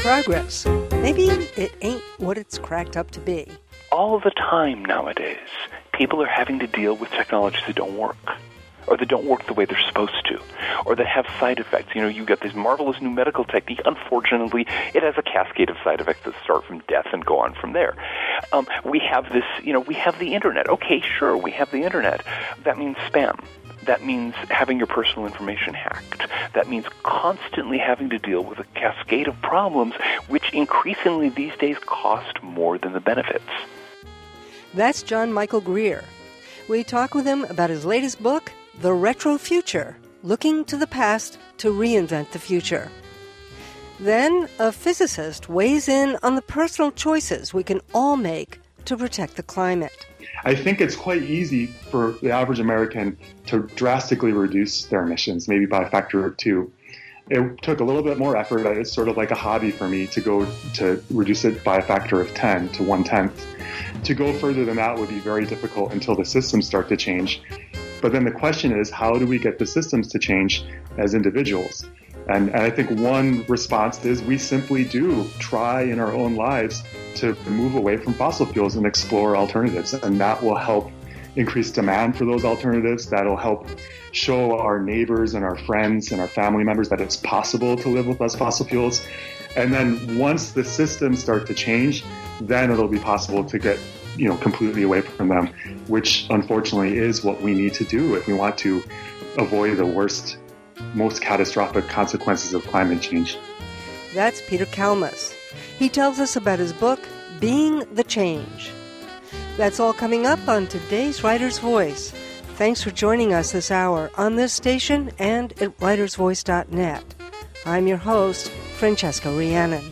Progress. Maybe it ain't what it's cracked up to be. All the time nowadays, people are having to deal with technologies that don't work, or that don't work the way they're supposed to, or that have side effects. You know, you've got this marvelous new medical technique. Unfortunately, it has a cascade of side effects that start from death and go on from there. We have this, we have the Internet. Okay, sure, we have the Internet. That means spam. That means having your personal information hacked. That means constantly having to deal with a cascade of problems, which increasingly these days cost more than the benefits. That's John Michael Greer. We talk with him about his latest book, The Retro Future, Looking to the Past to Reinvent the Future. Then, a physicist weighs in on the personal choices we can all make to protect the climate. I think it's quite easy for the average American to drastically reduce their emissions, maybe by a factor of 2. It took a little bit more effort. It's sort of like a hobby for me to go to reduce it by a factor of 10 to 1/10. To go further than that would be very difficult until the systems start to change. But then the question is, how do we get the systems to change as individuals? And I think one response is we simply do try in our own lives to move away from fossil fuels and explore alternatives. And that will help increase demand for those alternatives. That'll help show our neighbors and our friends and our family members that it's possible to live with less fossil fuels. And then once the systems start to change, then it'll be possible to get completely away from them, which unfortunately is what we need to do if we want to avoid the worst, most catastrophic consequences of climate change. That's Peter Kalmus. He tells us about his book, Being the Change. That's all coming up on today's Writer's Voice. Thanks for joining us this hour on this station and at writersvoice.net. I'm your host, Francesca Rhiannon.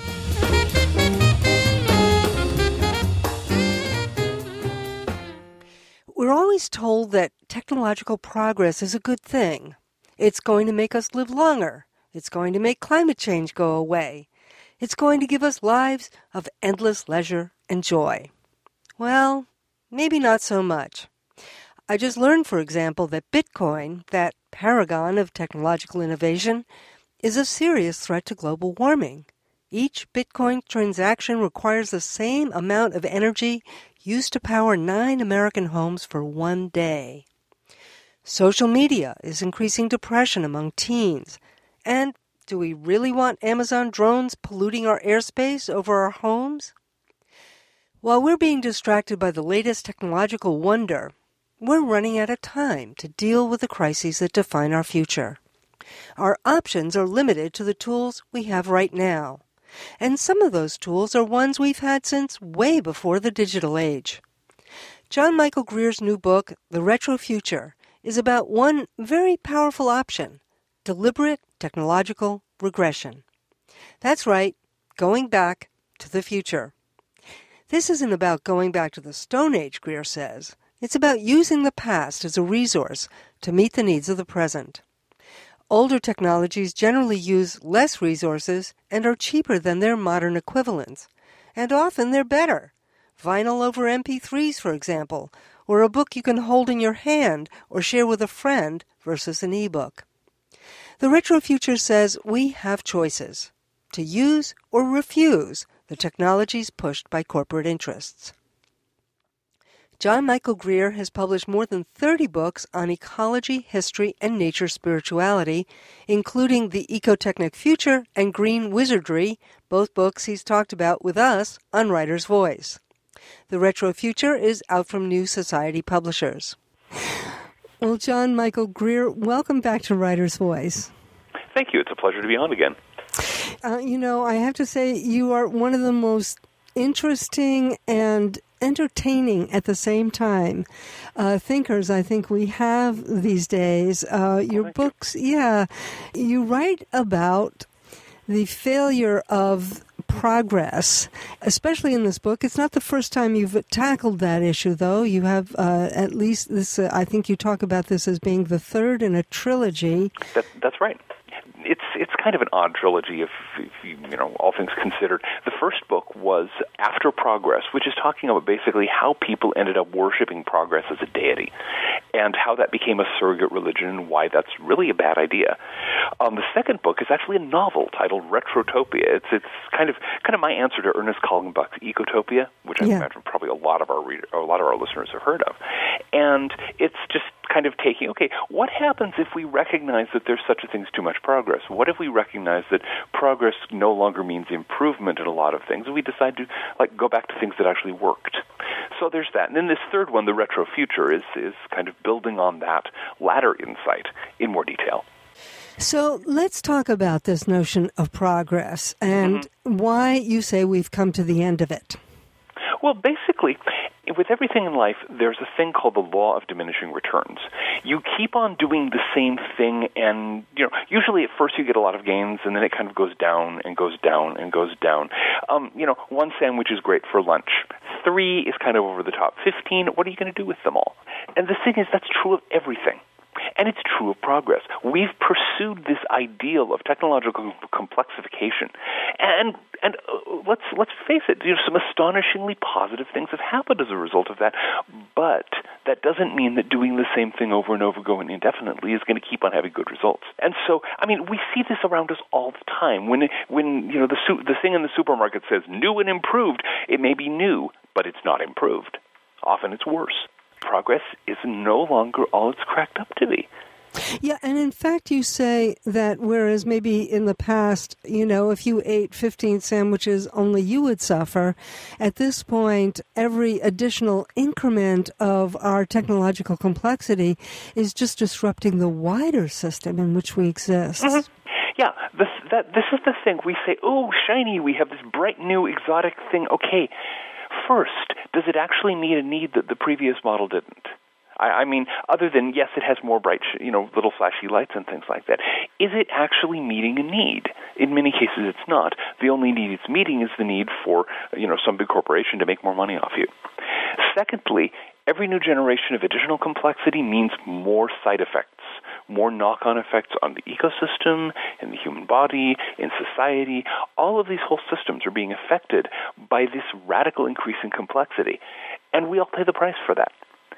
We're always told that technological progress is a good thing. It's going to make us live longer. It's going to make climate change go away. It's going to give us lives of endless leisure and joy. Well, maybe not so much. I just learned, for example, that Bitcoin, that paragon of technological innovation, is a serious threat to global warming. Each Bitcoin transaction requires the same amount of energy used to power 9 American homes for one day. Social media is increasing depression among teens. And do we really want Amazon drones polluting our airspace over our homes? While we're being distracted by the latest technological wonder, we're running out of time to deal with the crises that define our future. Our options are limited to the tools we have right now. And some of those tools are ones we've had since way before the digital age. John Michael Greer's new book, The Retro Future, is about one very powerful option, deliberate technological regression. That's right, going back to the future. This isn't about going back to the Stone Age, Greer says. It's about using the past as a resource to meet the needs of the present. Older technologies generally use less resources and are cheaper than their modern equivalents. And often they're better. Vinyl over MP3s, for example, or a book you can hold in your hand or share with a friend versus an e-book. The Retro Future says we have choices to use or refuse the technologies pushed by corporate interests. John Michael Greer has published more than 30 books on ecology, history, and nature spirituality, including The Ecotechnic Future and Green Wizardry, both books he's talked about with us on Writer's Voice. The Retro Future is out from New Society Publishers. Well, John Michael Greer, welcome back to Writer's Voice. Thank you. It's a pleasure to be on again. I have to say you are one of the most interesting and entertaining at the same time thinkers I think we have these days. Your books, you write about the failure of progress, especially in this book. It's not the first time you've tackled that issue, though. You have at least this, I think you talk about this as being the third in a trilogy. That's right. It's kind of an odd trilogy if all things considered. The first book was After Progress, which is talking about basically how people ended up worshiping progress as a deity. and how that became a surrogate religion and why that's really a bad idea. The second book is actually a novel titled Retrotopia. It's kind of my answer to Ernest Kallenbach's Ecotopia, which I imagine probably a lot of our listeners have heard of. And it's just kind of taking, okay, what happens if we recognize that there's such a thing as too much progress? What if we recognize that progress no longer means improvement in a lot of things, and we decide to go back to things that actually worked? So there's that. And then this third one, the Retro Future, is kind of building on that latter insight in more detail. So let's talk about this notion of progress and why you say we've come to the end of it. Well, basically, with everything in life, there's a thing called the law of diminishing returns. You keep on doing the same thing, and usually at first you get a lot of gains, and then it kind of goes down and goes down and goes down. One sandwich is great for lunch. 3 is kind of over the top. 15, what are you going to do with them all? And the thing is, that's true of everything. And it's true of progress. We've pursued this ideal of technological complexification, and let's face it. Some astonishingly positive things have happened as a result of that. But that doesn't mean that doing the same thing over and over, going indefinitely, is going to keep on having good results. And so, we see this around us all the time. When the thing in the supermarket says new and improved, it may be new, but it's not improved. Often it's worse. Progress is no longer all it's cracked up to be. Yeah, and in fact, you say that whereas maybe in the past, if you ate 15 sandwiches, only you would suffer, at this point, every additional increment of our technological complexity is just disrupting the wider system in which we exist. Mm-hmm. Yeah, this is the thing. We say, oh, shiny, we have this bright new exotic thing. Okay, first, does it actually meet a need that the previous model didn't? Other than, yes, it has more bright, little flashy lights and things like that. Is it actually meeting a need? In many cases, it's not. The only need it's meeting is the need for, some big corporation to make more money off you. Secondly, every new generation of additional complexity means more side effects, more knock-on effects on the ecosystem, in the human body, in society. All of these whole systems are being affected by this radical increase in complexity, and we all pay the price for that.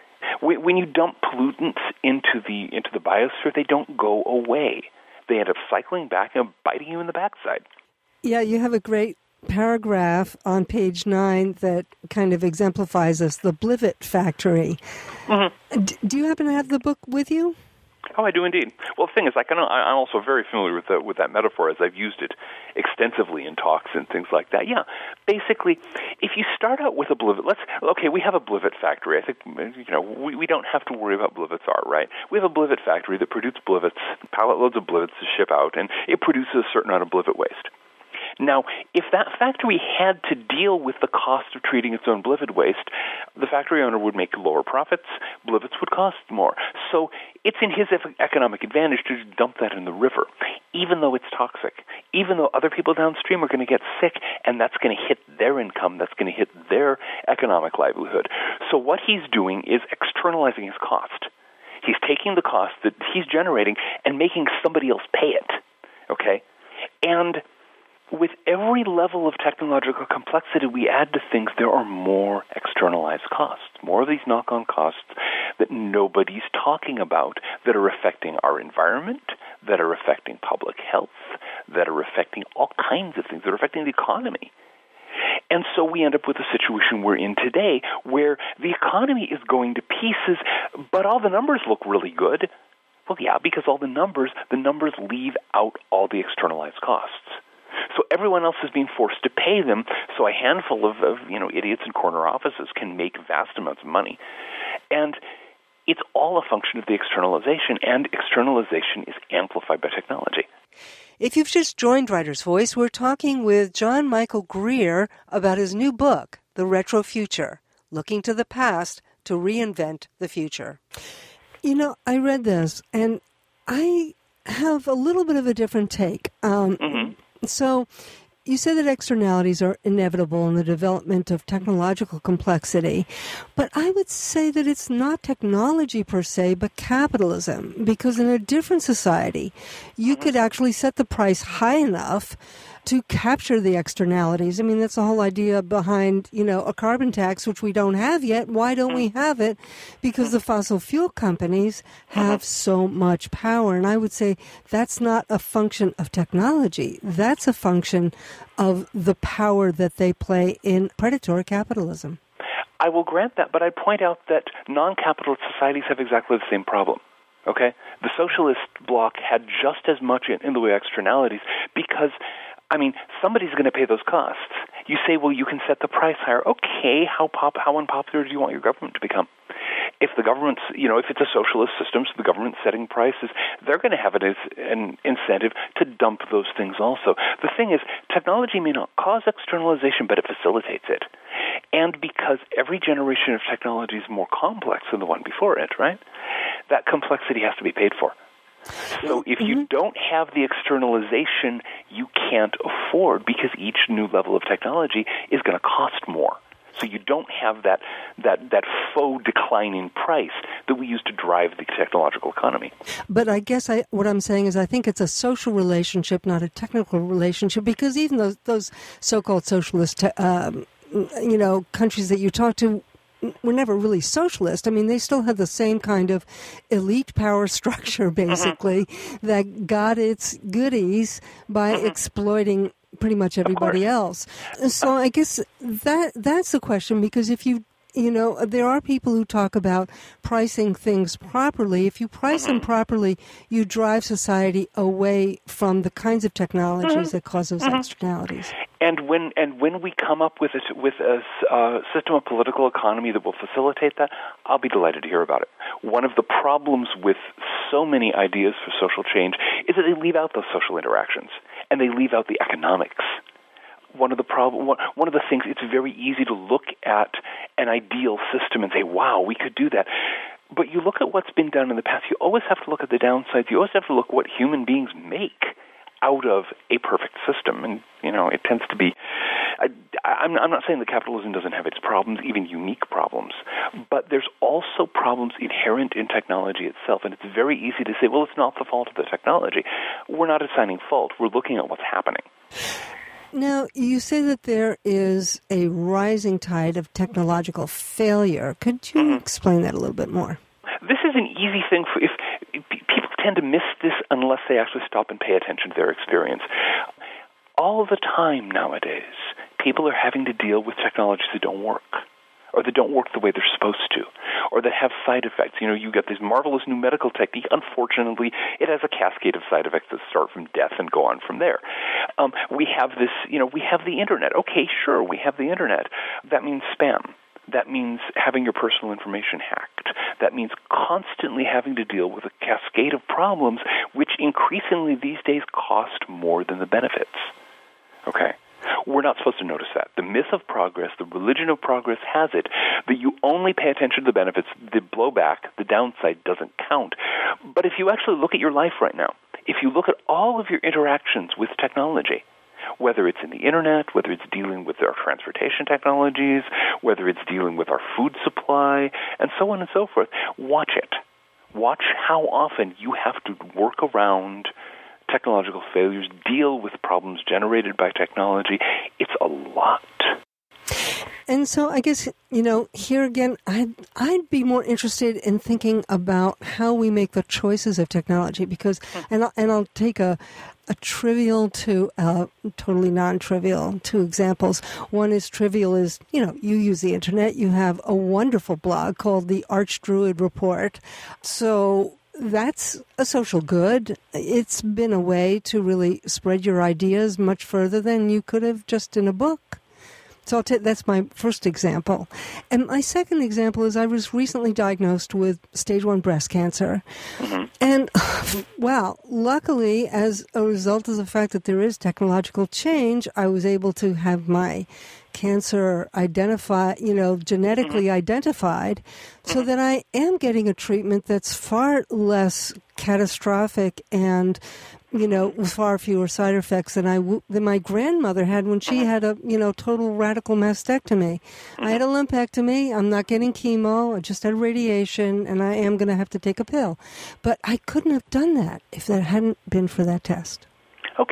When you dump pollutants into the biosphere, they don't go away. They end up cycling back and biting you in the backside. Yeah, you have a great paragraph on page 9 that kind of exemplifies this, the Blivet Factory. Mm-hmm. Do you happen to have the book with you? Oh, I do indeed. Well, the thing is, I'm also very familiar with that metaphor, as I've used it extensively in talks and things like that. Yeah, basically, if you start out with a Blivet, we have a Blivet factory. I think we don't have to worry about Blivets are right. We have a Blivet factory that produces Blivets, pallet loads of Blivets to ship out, and it produces a certain amount of Blivet waste. Now, if that factory had to deal with the cost of treating its own Blivet waste, the factory owner would make lower profits, Blivets would cost more. So it's in his economic advantage to dump that in the river, even though it's toxic, even though other people downstream are going to get sick, and that's going to hit their income, that's going to hit their economic livelihood. So what he's doing is externalizing his cost. He's taking the cost that he's generating and making somebody else pay it, okay? And with every level of technological complexity we add to things, there are more externalized costs, more of these knock-on costs that nobody's talking about, that are affecting our environment, that are affecting public health, that are affecting all kinds of things, that are affecting the economy. And so we end up with a situation we're in today where the economy is going to pieces, but all the numbers look really good. Well, yeah, because all the numbers leave out all the externalized costs. So everyone else is being forced to pay them, so a handful of idiots in corner offices can make vast amounts of money. And it's all a function of the externalization, and externalization is amplified by technology. If you've just joined Writer's Voice, we're talking with John Michael Greer about his new book, The Retro Future, Looking to the Past to Reinvent the Future. I read this, and I have a little bit of a different take. So you said that externalities are inevitable in the development of technological complexity, but I would say that it's not technology per se, but capitalism, because in a different society, you could actually set the price high enough to capture the externalities. I mean, that's the whole idea behind, a carbon tax, which we don't have yet. Why don't we have it? Because the fossil fuel companies have so much power. And I would say that's not a function of technology. That's a function of the power that they play in predatory capitalism. I will grant that, but I'd point out that non-capitalist societies have exactly the same problem. Okay? The socialist bloc had just as much in the way of externalities because, somebody's going to pay those costs. You say, well, you can set the price higher. Okay, how unpopular do you want your government to become? If the government's, if it's a socialist system, so the government's setting prices, they're going to have it as an incentive to dump those things also. The thing is, technology may not cause externalization, but it facilitates it. And because every generation of technology is more complex than the one before it, right? That complexity has to be paid for. So if you don't have the externalization, you can't afford because each new level of technology is going to cost more. So you don't have that faux declining price that we use to drive the technological economy. But I guess what I'm saying is I think it's a social relationship, not a technical relationship, because even those so-called socialist countries that you talk to were never really socialist. I mean, they still had the same kind of elite power structure, basically, that got its goodies by exploiting pretty much everybody else. So I guess that's the question, because if there are people who talk about pricing things properly. If you price them properly, you drive society away from the kinds of technologies that cause those externalities. And when we come up with a system of political economy that will facilitate that, I'll be delighted to hear about it. One of the problems with so many ideas for social change is that they leave out those social interactions and they leave out the economics. One of the things, it's very easy to look at an ideal system and say, wow, we could do that. But you look at what's been done in the past, you always have to look at the downsides. You always have to look at what human beings make out of a perfect system. And, it tends to be, I'm not saying that capitalism doesn't have its problems, even unique problems, but there's also problems inherent in technology itself. And it's very easy to say, well, it's not the fault of the technology. We're not assigning fault. We're looking at what's happening. Now, you say that there is a rising tide of technological failure. Could you explain that a little bit more? This is an easy thing. If people tend to miss this unless they actually stop and pay attention to their experience. All the time nowadays, people are having to deal with technologies that don't work, or that don't work the way they're supposed to, or that have side effects. You get this marvelous new medical technique. Unfortunately, it has a cascade of side effects that start from death and go on from there. We have this, we have the Internet. Okay, sure, we have the Internet. That means spam. That means having your personal information hacked. That means constantly having to deal with a cascade of problems, which increasingly these days cost more than the benefits. Okay? We're not supposed to notice that. The myth of progress, the religion of progress has it that you only pay attention to the benefits, the blowback, the downside doesn't count. But if you actually look at your life right now, if you look at all of your interactions with technology, whether it's in the Internet, whether it's dealing with our transportation technologies, whether it's dealing with our food supply, and so on and so forth, watch it. Watch how often you have to work around technological failures, deal with problems generated by technology. It's a lot. And so I guess, here again, I'd be more interested in thinking about how we make the choices of technology, because, and I'll take a trivial to totally non-trivial, two examples. One is trivial is, you use the Internet. You have a wonderful blog called the Archdruid Report. So that's a social good. It's been a way to really spread your ideas much further than you could have just in a book. So that's my first example. And my second example is I was recently diagnosed with stage 1 breast cancer. And, wow, luckily, as a result of the fact that there is technological change, I was able to have my cancer genetically identified, so that I am getting a treatment that's far less catastrophic and with far fewer side effects than my grandmother had when she had a, total radical mastectomy. I had a lumpectomy. I'm not getting chemo. I just had radiation, and I am going to have to take a pill. But I couldn't have done that if that hadn't been for that test. Okay.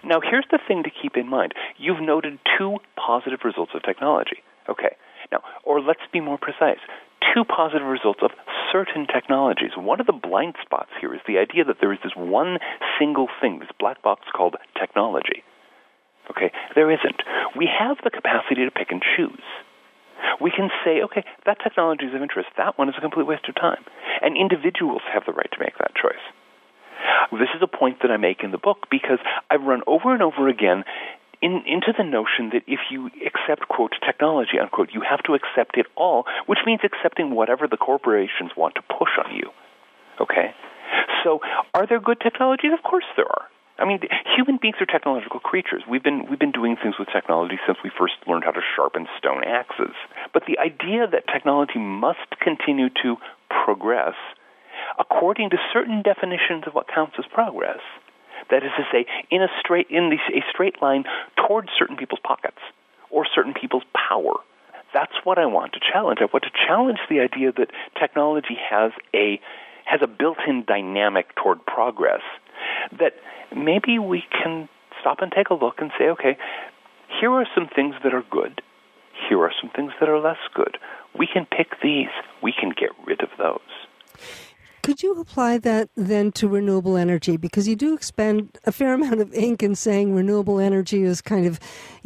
Now, here's the thing to keep in mind. You've noted two positive results of technology. Okay. Now, or let's be more precise, two positive results of certain technologies. One of the blind spots here is the idea that there is this one single thing, this black box called technology. Okay, there isn't. We have the capacity to pick and choose. We can say, okay, that technology is of interest. That one is a complete waste of time. And individuals have the right to make that choice. This is a point that I make in the book because I've run over and over again into the notion that if you accept, quote, technology, unquote, you have to accept it all, which means accepting whatever the corporations want to push on you. Okay? So are there good technologies? Of course there are. I mean, human beings are technological creatures. We've been doing things with technology since we first learned how to sharpen stone axes. But the idea that technology must continue to progress according to certain definitions of what counts as progress, that is to say, in a straight line towards certain people's pockets or certain people's power. That's what I want to challenge. I want to challenge the idea that technology has a built-in dynamic toward progress, that maybe we can stop and take a look and say, okay, here are some things that are good. Here are some things that are less good. We can pick these. We can get rid of those. Could you apply that then to renewable energy? Because you do expend a fair amount of ink in saying renewable energy is kind of,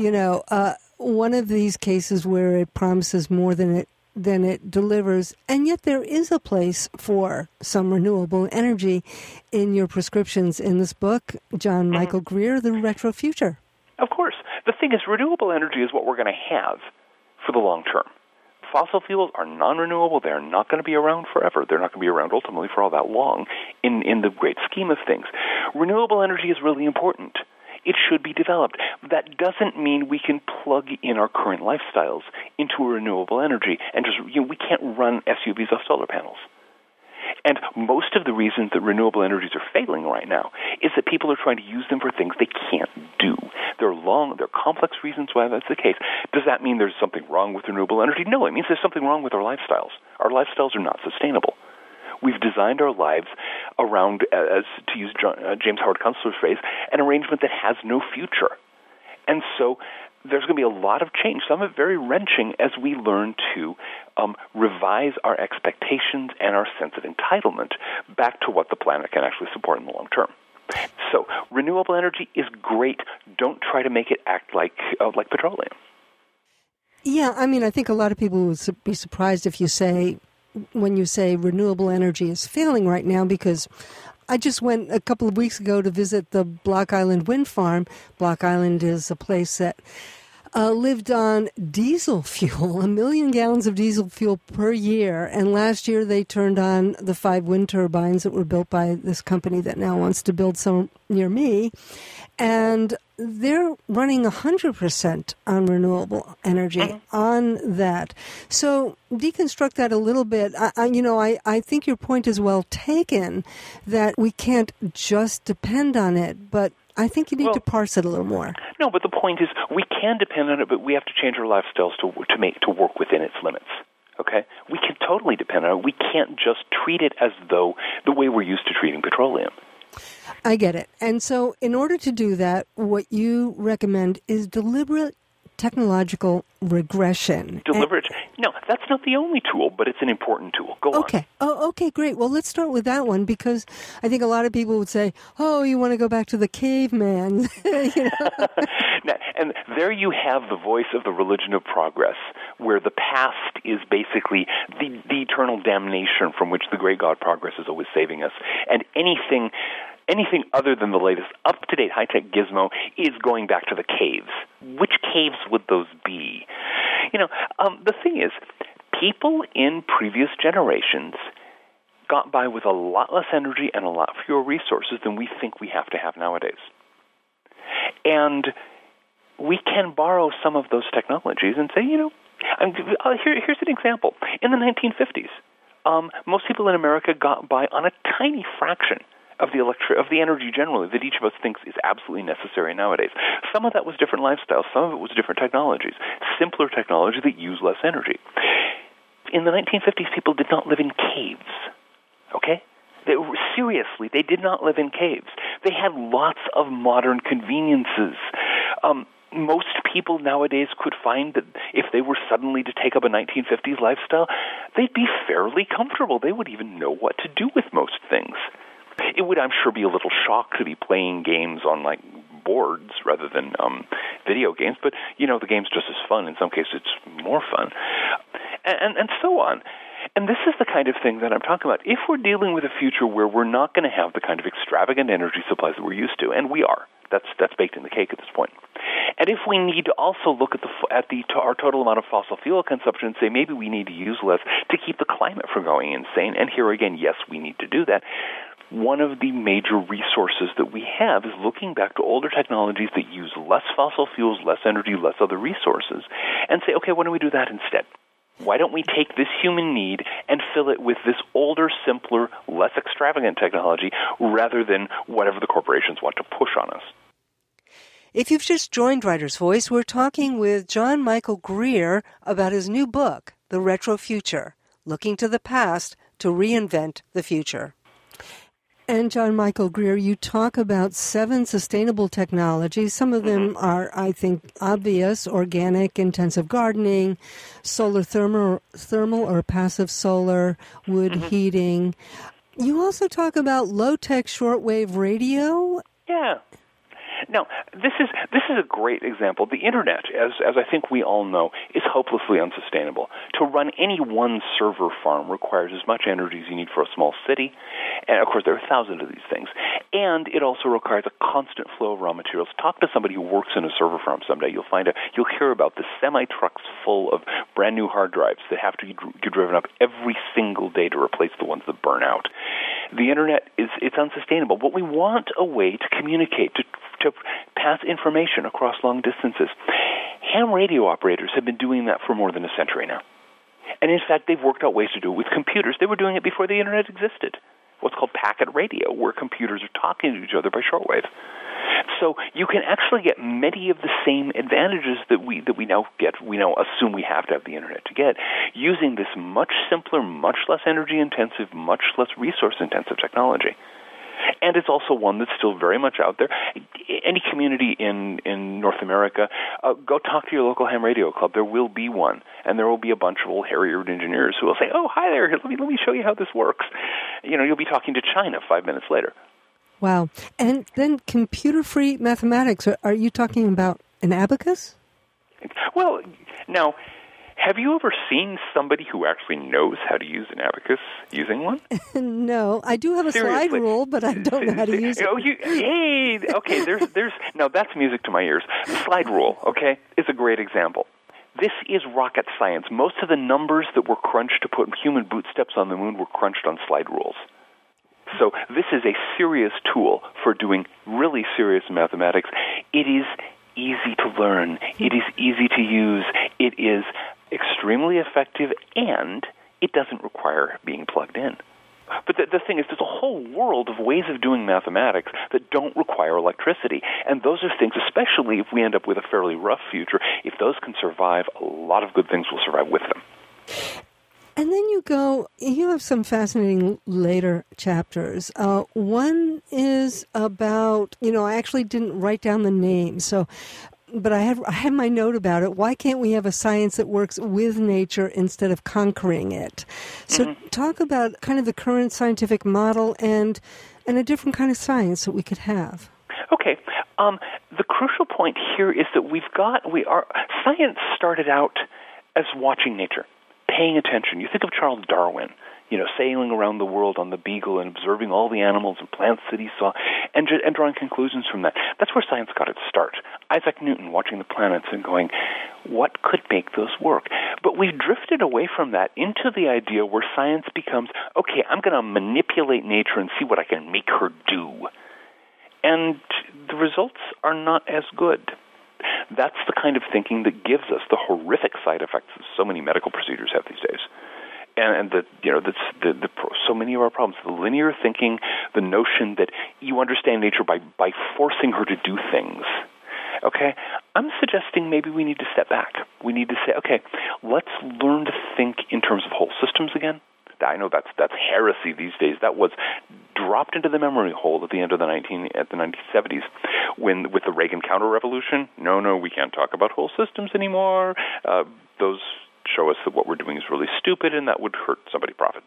one of these cases where it promises more than it delivers, and yet there is a place for some renewable energy in your prescriptions in this book, John Michael Greer, The Retro Future. Of course. The thing is, renewable energy is what we're going to have for the long term. Fossil fuels are non-renewable. They're not going to be around forever. They're not going to be around ultimately for all that long in the great scheme of things. Renewable energy is really important. It should be developed. That doesn't mean we can plug in our current lifestyles into a renewable energy and just, we can't run SUVs off solar panels. And most of the reasons that renewable energies are failing right now is that people are trying to use them for things they can't do. They're complex reasons why that's the case. Does that mean there's something wrong with renewable energy? No, it means there's something wrong with our lifestyles. Our lifestyles are not sustainable. We've designed our lives around, as to use James Howard Kunstler's phrase, an arrangement that has no future. And so there's going to be a lot of change, some of it very wrenching, as we learn to revise our expectations and our sense of entitlement back to what the planet can actually support in the long term. So renewable energy is great. Don't try to make it act like petroleum. Yeah, I mean, I think a lot of people would be surprised when you say renewable energy is failing right now, because I just went a couple of weeks ago to visit the Block Island wind farm. Block Island is a place that lived on diesel fuel, 1 million gallons of diesel fuel per year. And last year they turned on the 5 wind turbines that were built by this company that now wants to build some near me. And they're running 100% on renewable energy on that. So deconstruct that a little bit. I think your point is well taken that we can't just depend on it, but I think you need to parse it a little more. No, but the point is we can depend on it, but we have to change our lifestyles to work within its limits. Okay? We can totally depend on it. We can't just treat it as though the way we're used to treating petroleum. I get it. And so in order to do that, what you recommend is deliberate technological regression. No, that's not the only tool, but it's an important tool. Go on. Okay. Oh, okay, great. Well, let's start with that one, because I think a lot of people would say, oh, you want to go back to the caveman. And there you have the voice of the religion of progress, where the past is basically the eternal damnation from which the great God progress is always saving us. And anything other than the latest up-to-date high-tech gizmo is going back to the caves. Which caves would those be? The thing is, people in previous generations got by with a lot less energy and a lot fewer resources than we think we have to have nowadays. And we can borrow some of those technologies and say, here's an example. In the 1950s, most people in America got by on a tiny fraction of the energy generally that each of us thinks is absolutely necessary nowadays. Some of that was different lifestyles. Some of it was different technologies, simpler technology that used less energy. In the 1950s, people did not live in caves, okay? Seriously, they did not live in caves. They had lots of modern conveniences. Most people nowadays could find that if they were suddenly to take up a 1950s lifestyle, they'd be fairly comfortable. They would even know what to do with most things. It would, I'm sure, be a little shock to be playing games on, like, boards rather than video games, but, the game's just as fun. In some cases, it's more fun. And so on. And this is the kind of thing that I'm talking about. If we're dealing with a future where we're not going to have the kind of extravagant energy supplies that we're used to, and we are, that's baked in the cake at this point. And if we need to also look at our total amount of fossil fuel consumption and say maybe we need to use less to keep the climate from going insane, and here again, yes, we need to do that. One of the major resources that we have is looking back to older technologies that use less fossil fuels, less energy, less other resources, and say, okay, why don't we do that instead? Why don't we take this human need and fill it with this older, simpler, less extravagant technology rather than whatever the corporations want to push on us? If you've just joined Writer's Voice, we're talking with John Michael Greer about his new book, The Retro Future, Looking to the Past to Reinvent the Future. And John Michael Greer, you talk about 7 sustainable technologies. Some of them are, I think, obvious: organic, intensive gardening, solar thermal or passive solar, wood heating. You also talk about low-tech shortwave radio. Yeah. Now, this is a great example. The Internet, as I think we all know, is hopelessly unsustainable. To run any one server farm requires as much energy as you need for a small city, and of course there are thousands of these things. And it also requires a constant flow of raw materials. Talk to somebody who works in a server farm someday. You'll hear about the semi-trucks full of brand new hard drives that have to get driven up every single day to replace the ones that burn out. The Internet it's unsustainable, but we want a way to communicate, to pass information across long distances. Ham radio operators have been doing that for more than a century now. And in fact, they've worked out ways to do it with computers. They were doing it before the Internet existed. What's called packet radio, where computers are talking to each other by shortwave. So you can actually get many of the same advantages that we now get. We now assume we have to have the Internet to get, using this much simpler, much less energy-intensive, much less resource-intensive technology. And it's also one that's still very much out there. Any community in North America, go talk to your local ham radio club. There will be one, and there will be a bunch of old hairy-eared engineers who will say, "Oh, hi there. Let me show you how this works." You'll be talking to China 5 minutes later. Wow. And then computer-free mathematics. Are you talking about an abacus? Well, now, have you ever seen somebody who actually knows how to use an abacus using one? No. I do have a slide rule, but I don't know how to use it. Okay, there's now that's music to my ears. The slide rule, okay, is a great example. This is rocket science. Most of the numbers that were crunched to put human bootsteps on the moon were crunched on slide rules. So this is a serious tool for doing really serious mathematics. It is easy to learn. It is easy to use. It is extremely effective, and it doesn't require being plugged in. But the thing is, there's a whole world of ways of doing mathematics that don't require electricity. And those are things, especially if we end up with a fairly rough future, if those can survive, a lot of good things will survive with them. And then you have some fascinating later chapters. One is about, I actually didn't write down the name, but I had my note about it. Why can't we have a science that works with nature instead of conquering it? So talk about kind of the current scientific model and a different kind of science that we could have. Okay. The crucial point here is that science started out as watching nature, paying attention. You think of Charles Darwin, sailing around the world on the Beagle and observing all the animals and plants that he saw and drawing conclusions from that. That's where science got its start. Isaac Newton watching the planets and going, what could make those work? But we've drifted away from that into the idea where science becomes, okay, I'm going to manipulate nature and see what I can make her do. And the results are not as good. That's the kind of thinking that gives us the horrific side effects that so many medical procedures have these days. And so many of our problems, the linear thinking, the notion that you understand nature by forcing her to do things. Okay, I'm suggesting maybe we need to step back. We need to say, okay, let's learn to think in terms of whole systems again. I know that's heresy these days. That was dropped into the memory hole at the end of the 1970s, with the Reagan counter-revolution. No, we can't talk about whole systems anymore. Those show us that what we're doing is really stupid and that would hurt somebody's profits.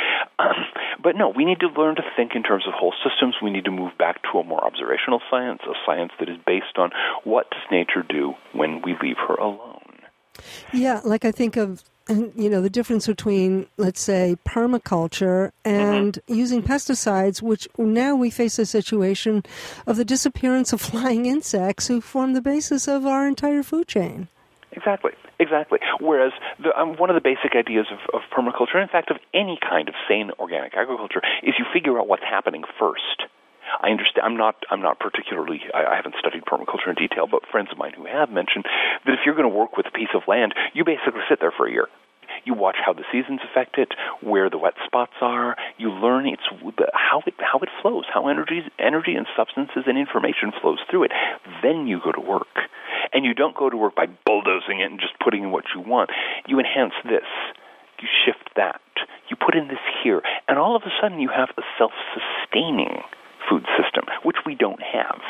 But no, we need to learn to think in terms of whole systems. We need to move back to a more observational science, a science that is based on what does nature do when we leave her alone. Yeah, like I think of, the difference between, let's say, permaculture and using pesticides, which now we face a situation of the disappearance of flying insects who form the basis of our entire food chain. Exactly. Whereas one of the basic ideas of permaculture, in fact, of any kind of sane organic agriculture, is you figure out what's happening first. I understand. I'm not particularly. I haven't studied permaculture in detail, but friends of mine who have mentioned that if you're going to work with a piece of land, you basically sit there for a year. You watch how the seasons affect it, where the wet spots are. You learn how it flows, how energy and substances and information flows through it. Then you go to work. And you don't go to work by bulldozing it and just putting in what you want. You enhance this. You shift that. You put in this here. And all of a sudden you have a self-sustaining food system, which we don't have.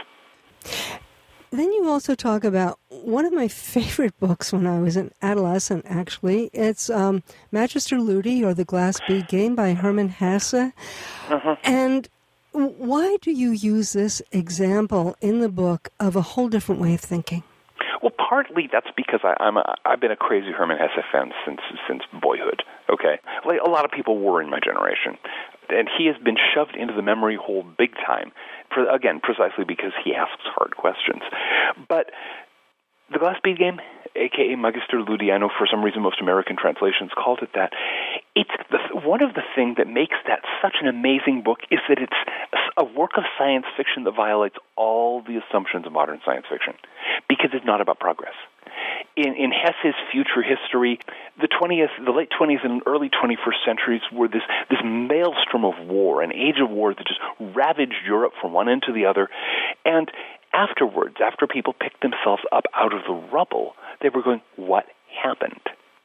Then you also talk about one of my favorite books when I was an adolescent, actually. It's Magister Ludi, or The Glass Bead Game by Hermann Hesse. Uh-huh. And why do you use this example in the book of a whole different way of thinking? Well, partly that's because I've been a crazy Hermann Hesse fan since boyhood. Okay, like a lot of people were in my generation, and he has been shoved into the memory hole big time. Precisely because he asks hard questions. But the Glass Bead Game, a.k.a. Magister Ludi, I know for some reason most American translations called it that. It's one of the things that makes that such an amazing book is that it's a work of science fiction that violates all the assumptions of modern science fiction, because it's not about progress. In Hesse's future history, the late 20th and early 21st centuries were this maelstrom of war, an age of war that just ravaged Europe from one end to the other. And afterwards, after people picked themselves up out of the rubble, they were going, what happened?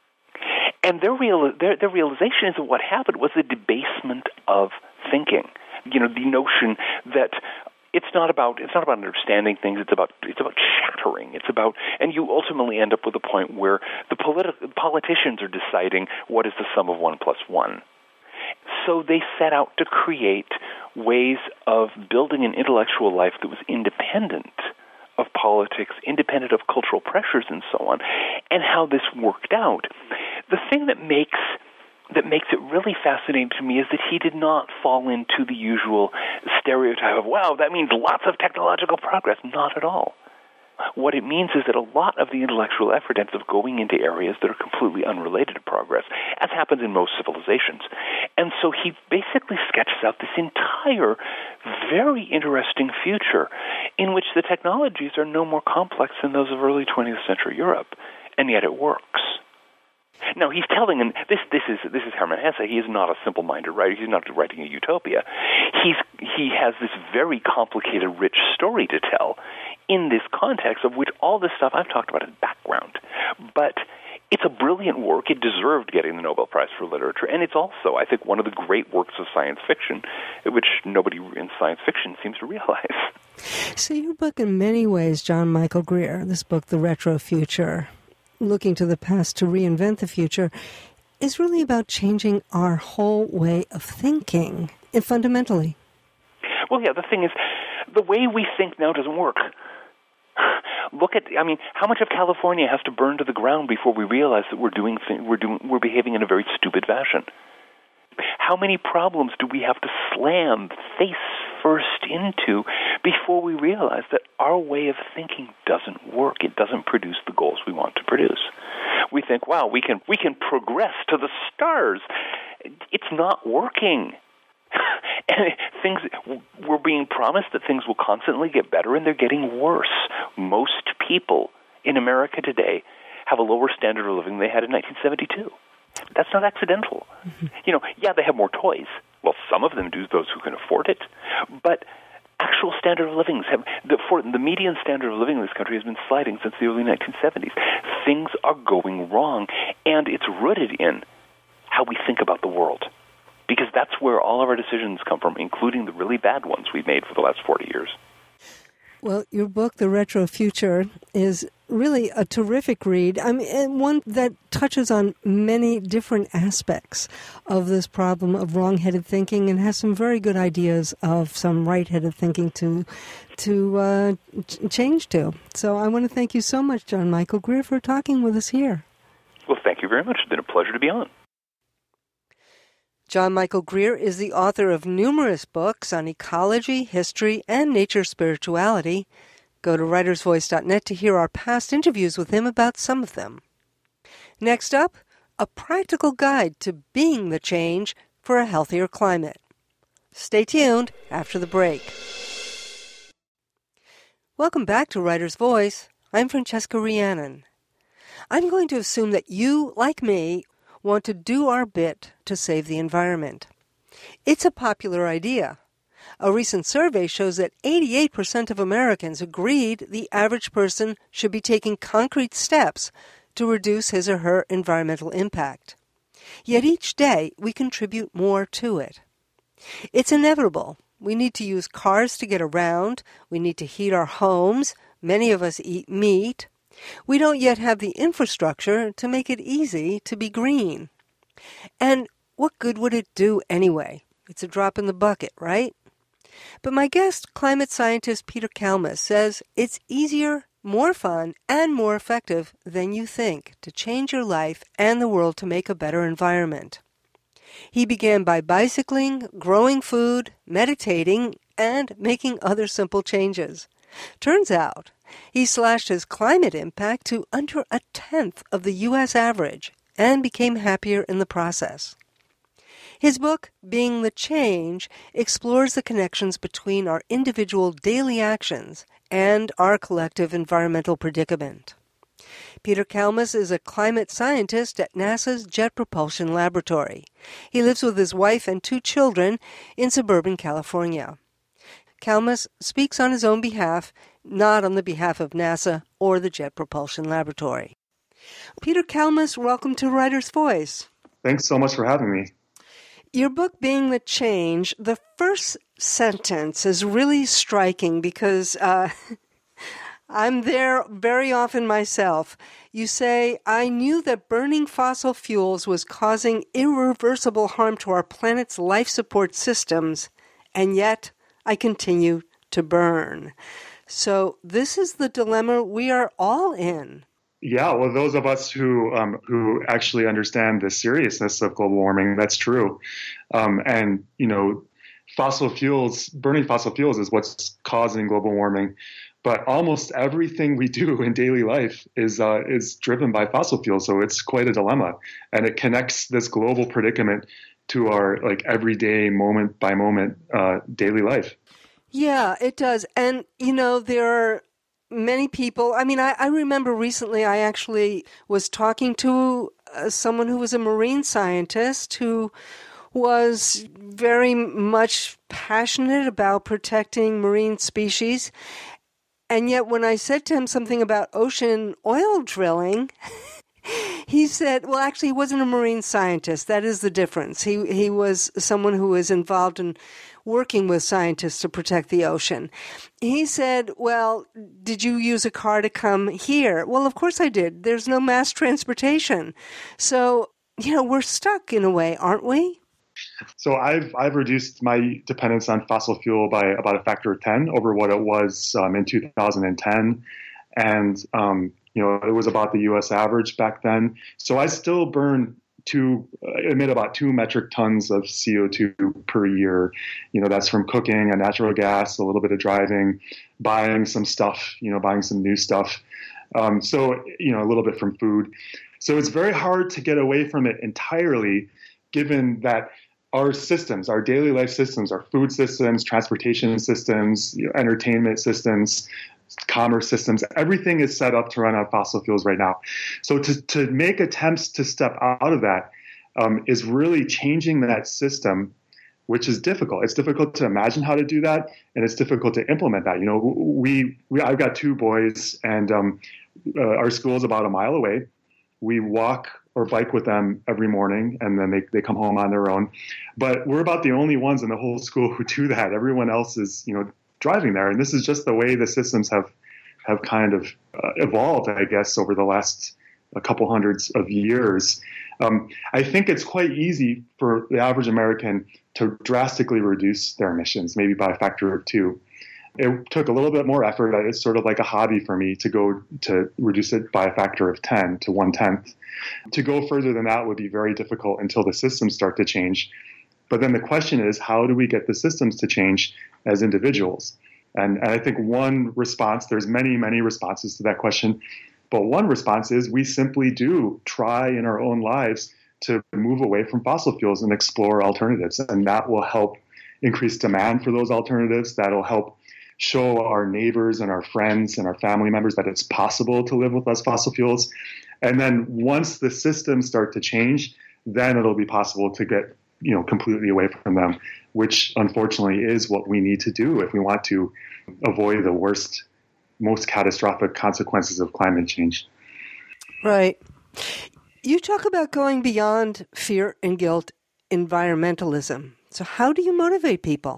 And their realization is that what happened was the debasement of thinking. The notion that it's not about understanding things. It's about shattering. And you ultimately end up with a point where the politicians are deciding what is the sum of 1 + 1. So they set out to create ways of building an intellectual life that was independent of politics, independent of cultural pressures, and so on. And how this worked out. The thing that makes it really fascinating to me is that he did not fall into the usual stereotype of, wow, that means lots of technological progress. Not at all. What it means is that a lot of the intellectual effort ends up going into areas that are completely unrelated to progress, as happens in most civilizations. And so he basically sketches out this entire very interesting future in which the technologies are no more complex than those of early 20th century Europe, and yet it works. Now, he's telling, and this is Hermann Hesse. He is not a simple-minded writer. He's not writing a utopia. He has this very complicated, rich story to tell in this context of which all this stuff I've talked about is background. But it's a brilliant work. It deserved getting the Nobel Prize for Literature, and it's also, I think, one of the great works of science fiction, which nobody in science fiction seems to realize. So your book, in many ways, John Michael Greer, this book, The Retro Future, Looking to the Past to Reinvent the Future, is really about changing our whole way of thinking, fundamentally. Well, yeah, the thing is, the way we think now doesn't work. How much of California has to burn to the ground before we realize that we're behaving in a very stupid fashion? How many problems do we have to slam face first into before we realize that our way of thinking doesn't work? It doesn't produce the goals we want to produce. We think, wow, we can progress to the stars. It's not working. And we're being promised that things will constantly get better, and they're getting worse. Most people in America today have a lower standard of living than they had in 1972. That's not accidental. Mm-hmm. They have more toys. Well, some of them do, those who can afford it. But actual standard of living the median standard of living in this country has been sliding since the early 1970s. Things are going wrong, and it's rooted in how we think about the world. because that's where all of our decisions come from, including the really bad ones we've made for the last 40 years. Well, your book, The Retro Future, is really a terrific read. I mean, and one that touches on many different aspects of this problem of wrong-headed thinking and has some very good ideas of some right-headed thinking to change to. So I want to thank you so much, John Michael Greer, for talking with us here. Well, thank you very much. It's been a pleasure to be on. John Michael Greer is the author of numerous books on ecology, history, and nature spirituality. Go to writersvoice.net to hear our past interviews with him about some of them. Next up, a practical guide to being the change for a healthier climate. Stay tuned after the break. Welcome back to Writer's Voice. I'm Francesca Rhiannon. I'm going to assume that you, like me, want to do our bit to save the environment. It's a popular idea. A recent survey shows that 88% of Americans agreed the average person should be taking concrete steps to reduce his or her environmental impact. Yet each day we contribute more to it. It's inevitable. We need to use cars to get around. We need to heat our homes. Many of us eat meat. We don't yet have the infrastructure to make it easy to be green. And what good would it do anyway? It's a drop in the bucket, right? But my guest, climate scientist Peter Kalmus, says it's easier, more fun, and more effective than you think to change your life and the world to make a better environment. He began by bicycling, growing food, meditating, and making other simple changes. Turns out, he slashed his climate impact to under 1/10 of the U.S. average and became happier in the process. His book, Being the Change, explores the connections between our individual daily actions and our collective environmental predicament. Peter Kalmus is a climate scientist at NASA's Jet Propulsion Laboratory. He lives with his wife and 2 children in suburban California. Kalmus speaks on his own behalf, not on the behalf of NASA or the Jet Propulsion Laboratory. Peter Kalmus, welcome to Writer's Voice. Thanks so much for having me. Your book, Being the Change, the first sentence is really striking because I'm there very often myself. You say, I knew that burning fossil fuels was causing irreversible harm to our planet's life support systems, and yet I continue to burn. So this is the dilemma we are all in. Yeah, well, those of us who actually understand the seriousness of global warming, that's true. And, you know, burning fossil fuels is what's causing global warming. But almost everything we do in daily life is driven by fossil fuels. So it's quite a dilemma. And it connects this global predicament to our everyday moment by moment daily life. Yeah, it does. And, you know, there are many people. I mean, I remember recently I actually was talking to someone who was a marine scientist who was very much passionate about protecting marine species. And yet when I said to him something about ocean oil drilling, he said, well, actually, he wasn't a marine scientist. That is the difference. He was someone who was involved in working with scientists to protect the ocean. He said, well, did you use a car to come here? Well, of course I did. There's no mass transportation. So, you know, we're stuck in a way, aren't we? So I've reduced my dependence on fossil fuel by about a factor of 10 over what it was in 2010. And, you know, it was about the U.S. average back then. So I still emit about 2 metric tons of CO2 per year. You know, that's from cooking and natural gas, a little bit of driving, buying some stuff, you know, buying some new stuff. So, you know, a little bit from food. So it's very hard to get away from it entirely, given that our systems, our daily life systems, our food systems, transportation systems, you know, entertainment systems, commerce systems, everything is set up to run on fossil fuels right now. So to make attempts to step out of that is really changing that system, which is difficult. It's difficult to imagine how to do that, and it's difficult to implement that. You know, I've got 2 boys, and our school is about a mile away. We walk or bike with them every morning, and then they come home on their own. But we're about the only ones in the whole school who do that. Everyone else is, driving there. And this is just the way the systems have kind of evolved, I guess, over the last a couple hundreds of years. I think it's quite easy for the average American to drastically reduce their emissions, maybe by a factor of 2. It took a little bit more effort. It's sort of like a hobby for me to go to reduce it by a factor of 10 to 1/10. To go further than that would be very difficult until the systems start to change. But then the question is, how do we get the systems to change as individuals? And I think one response, there's many, many responses to that question, but one response is we simply do try in our own lives to move away from fossil fuels and explore alternatives. And that will help increase demand for those alternatives. That'll help show our neighbors and our friends and our family members that it's possible to live with less fossil fuels. And then once the systems start to change, then it'll be possible to get, completely away from them, which unfortunately is what we need to do if we want to avoid the worst, most catastrophic consequences of climate change. Right. You talk about going beyond fear and guilt, environmentalism. So how do you motivate people?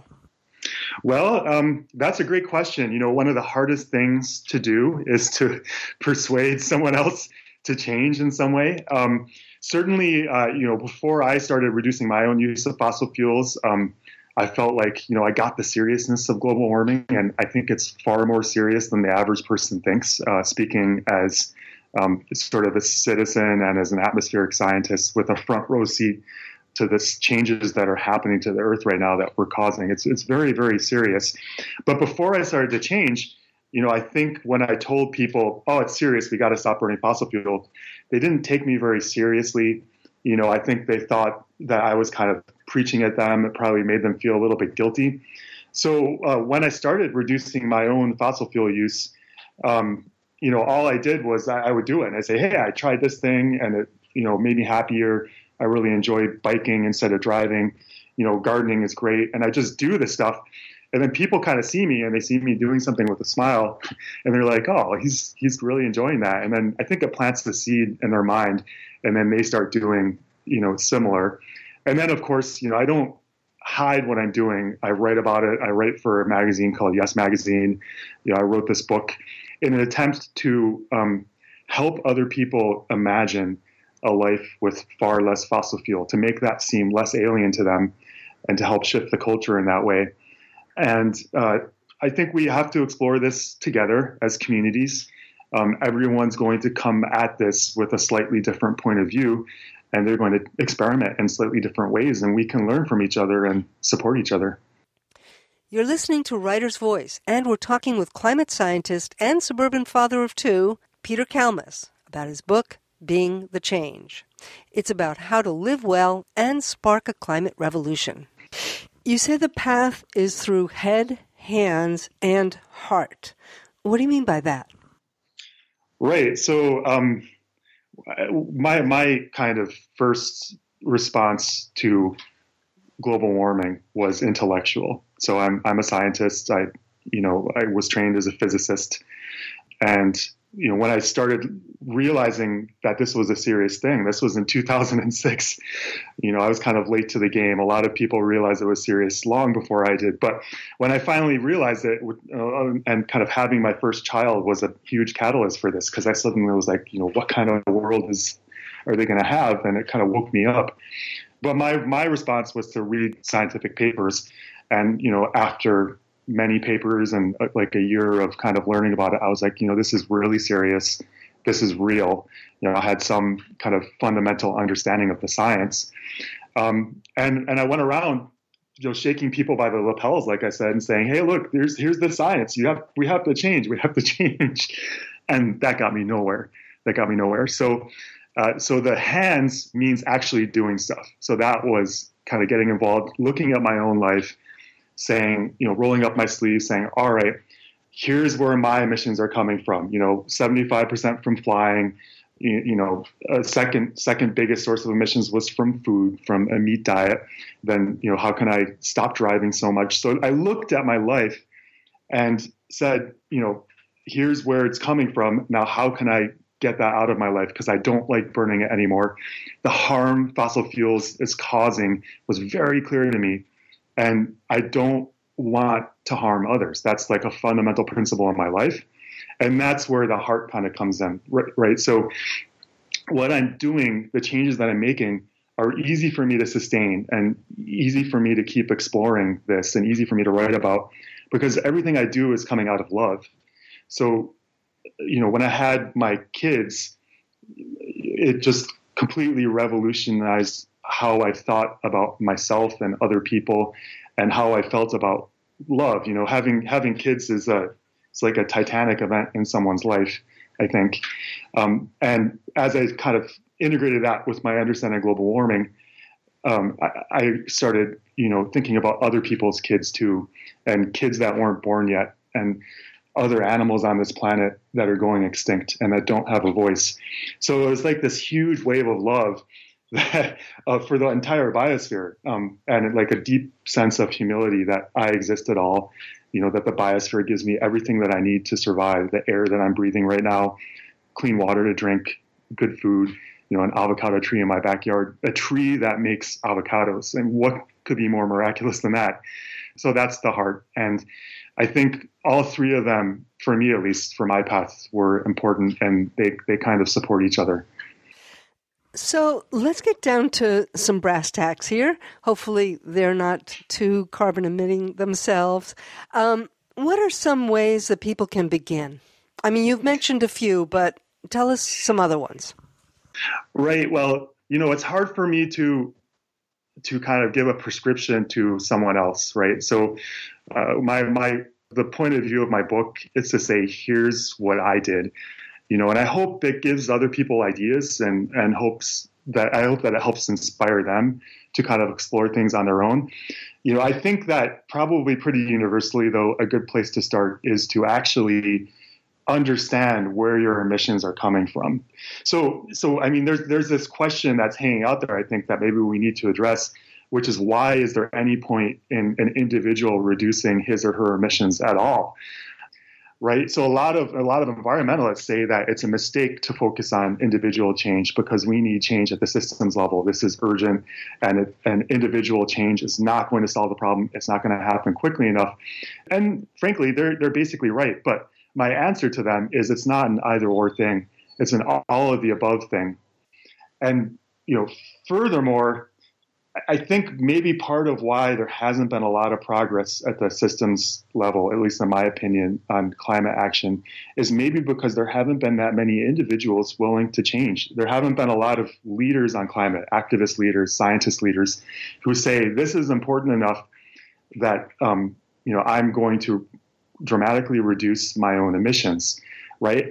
Well, that's a great question. One of the hardest things to do is to persuade someone else to change in some way. Certainly, before I started reducing my own use of fossil fuels, I felt like, I got the seriousness of global warming, and I think it's far more serious than the average person thinks, speaking as sort of a citizen and as an atmospheric scientist with a front row seat to the changes that are happening to the Earth right now that we're causing. It's very, very serious. But before I started to change, I think when I told people, oh, it's serious, we got to stop burning fossil fuel, they didn't take me very seriously. I think they thought that I was kind of preaching at them. It probably made them feel a little bit guilty. So when I started reducing my own fossil fuel use, all I did was I would do it. And I say, hey, I tried this thing and it, made me happier. I really enjoy biking instead of driving. Gardening is great. And I just do this stuff. And then people kind of see me and they see me doing something with a smile and they're like, oh, he's really enjoying that. And then I think it plants the seed in their mind and then they start doing, similar. And then of course, I don't hide what I'm doing. I write about it. I write for a magazine called Yes Magazine. I wrote this book in an attempt to help other people imagine a life with far less fossil fuel, to make that seem less alien to them and to help shift the culture in that way. And I think we have to explore this together as communities. Everyone's going to come at this with a slightly different point of view, and they're going to experiment in slightly different ways, and we can learn from each other and support each other. You're listening to Writer's Voice, and we're talking with climate scientist and suburban father of 2, Peter Kalmus, about his book, Being the Change. It's about how to live well and spark a climate revolution. You say the path is through head, hands, and heart. What do you mean by that? Right. So my kind of first response to global warming was intellectual. So I'm a scientist. I was trained as a physicist, and when I started realizing that this was a serious thing, this was in 2006, I was kind of late to the game. A lot of people realized it was serious long before I did. But when I finally realized it, and kind of having my first child was a huge catalyst for this, because I suddenly was like, what kind of world are they going to have? And it kind of woke me up. But my response was to read scientific papers. And, after many papers and like a year of kind of learning about it, I was like, this is really serious. This is real. I had some kind of fundamental understanding of the science. And I went around, shaking people by the lapels, like I said, and saying, hey, look, here's the science. We have to change. We have to change. And that got me nowhere. So the hands means actually doing stuff. So that was kind of getting involved, looking at my own life, saying, rolling up my sleeves, saying, all right, here's where my emissions are coming from. 75% from flying. A second biggest source of emissions was from food, from a meat diet. Then, how can I stop driving so much? So I looked at my life and said, here's where it's coming from. Now, how can I get that out of my life because I don't like burning it anymore. The harm fossil fuels is causing was very clear to me, and I don't want to harm others. That's like a fundamental principle in my life, and that's where the heart kind of comes in, right? So what I'm doing, the changes that I'm making, are easy for me to sustain and easy for me to keep exploring this and easy for me to write about because everything I do is coming out of love. So, when I had my kids, it just completely revolutionized how I thought about myself and other people and how I felt about love. Having kids it's like a titanic event in someone's life, I think. And as I kind of integrated that with my understanding of global warming, I started, thinking about other people's kids too, and kids that weren't born yet, and other animals on this planet that are going extinct and that don't have a voice. So it was like this huge wave of love that, for the entire biosphere, and like a deep sense of humility that I exist at all, that the biosphere gives me everything that I need to survive, the air that I'm breathing right now, clean water to drink, good food, an avocado tree in my backyard, a tree that makes avocados. And what could be more miraculous than that? So that's the heart. And I think all three of them, for me at least, for my path, were important, and they kind of support each other. So let's get down to some brass tacks here. Hopefully they're not too carbon emitting themselves. What are some ways that people can begin? I mean, you've mentioned a few, but tell us some other ones. Right. Well, it's hard for me to kind of give a prescription to someone else, right? So the point of view of my book is to say, here's what I did, and I hope it gives other people ideas and I hope that it helps inspire them to kind of explore things on their own. I think that probably pretty universally, though, a good place to start is to actually understand where your emissions are coming from. So I mean, there's this question that's hanging out there, I think, that maybe we need to address, which is, why is there any point in an individual reducing his or her emissions at all? Right? So a lot of environmentalists say that it's a mistake to focus on individual change because we need change at the systems level. This is urgent, and an individual change is not going to solve the problem. It's not going to happen quickly enough. And frankly, they're basically right. But my answer to them is, it's not an either or thing. It's an all of the above thing. And, furthermore, I think maybe part of why there hasn't been a lot of progress at the systems level, at least in my opinion, on climate action, is maybe because there haven't been that many individuals willing to change. There haven't been a lot of leaders on climate, activist leaders, scientist leaders, who say, this is important enough that, I'm going to dramatically reduce my own emissions, right?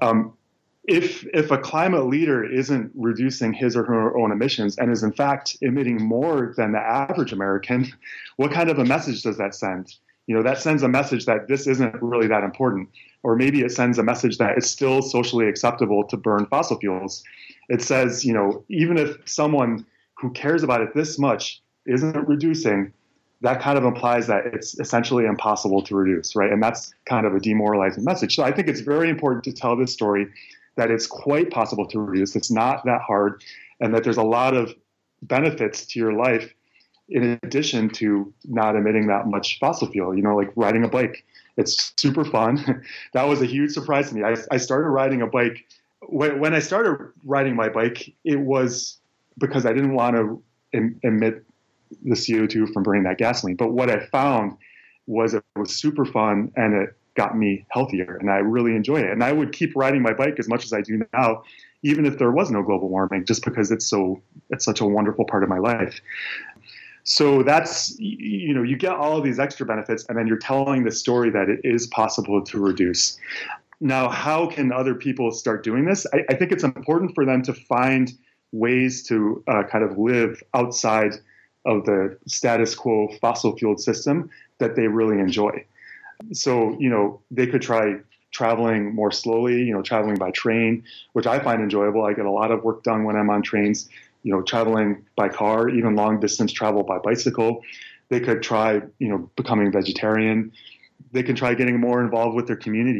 If a climate leader isn't reducing his or her own emissions and is in fact emitting more than the average American, what kind of a message does that send? That sends a message that this isn't really that important. Or maybe it sends a message that it's still socially acceptable to burn fossil fuels. It says, even if someone who cares about it this much isn't reducing, that kind of implies that it's essentially impossible to reduce, right? And that's kind of a demoralizing message. So I think it's very important to tell this story, that it's quite possible to reduce. It's not that hard, and that there's a lot of benefits to your life in addition to not emitting that much fossil fuel, like riding a bike. It's super fun. That was a huge surprise to me. I started riding a bike. When I started riding my bike, it was because I didn't want to emit the CO2 from burning that gasoline. But what I found was it was super fun, and it got me healthier, and I really enjoy it. And I would keep riding my bike as much as I do now, even if there was no global warming, just because it's such a wonderful part of my life. So that's, you get all of these extra benefits, and then you're telling the story that it is possible to reduce. Now, how can other people start doing this? I think it's important for them to find ways to kind of live outside of the status quo fossil fueled system that they really enjoy. So, they could try traveling more slowly, traveling by train, which I find enjoyable. I get a lot of work done when I'm on trains, traveling by car, even long distance travel by bicycle. They could try, becoming vegetarian. They can try getting more involved with their community.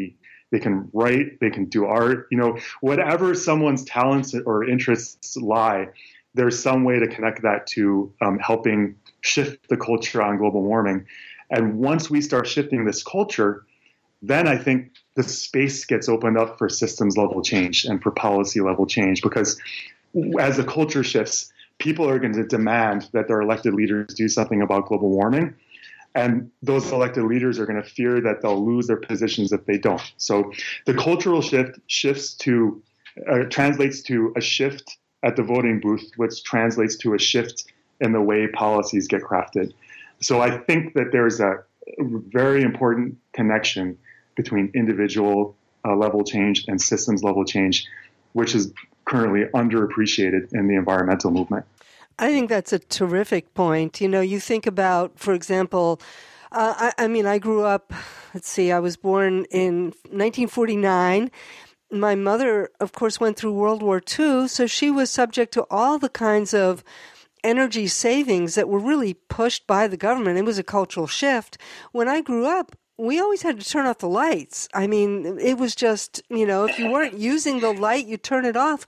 they can write, they can do art, whatever someone's talents or interests lie, there's some way to connect that to helping shift the culture on global warming. And once we start shifting this culture, then I think the space gets opened up for systems level change and for policy level change, because as the culture shifts, people are going to demand that their elected leaders do something about global warming. And those elected leaders are going to fear that they'll lose their positions if they don't. So the cultural shift translates to a shift at the voting booth, which translates to a shift in the way policies get crafted. So I think that there's a very important connection between individual level change and systems level change, which is currently underappreciated in the environmental movement. I think that's a terrific point. You think about, for example, I grew up, I was born in 1949. My mother, of course, went through World War II, so she was subject to all the kinds of energy savings that were really pushed by the government. It was a cultural shift. When I grew up, we always had to turn off the lights. I mean, it was just, if you weren't using the light, you turn it off.